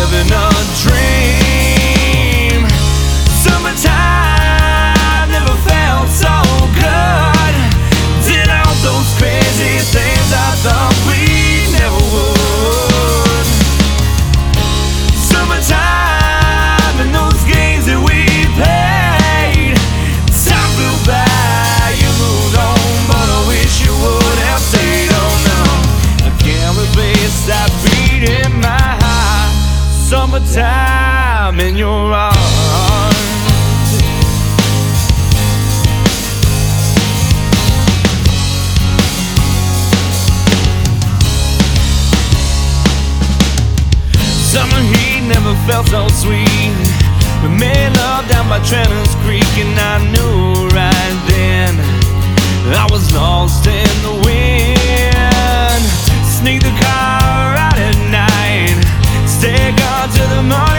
living a dream. Summertime never felt so good. Did all those crazy things I thought we never would. Summertime and those games that we played. Time flew by, you moved on, but I wish you would have stayed. Oh no, I can't replace that beat in my heart. Summertime in your arms. Summer heat never felt so sweet. We made love down by Trennan's Creek, and I knew right then I was lost in the wind. Sneak the car out at night, stay gone till the morning.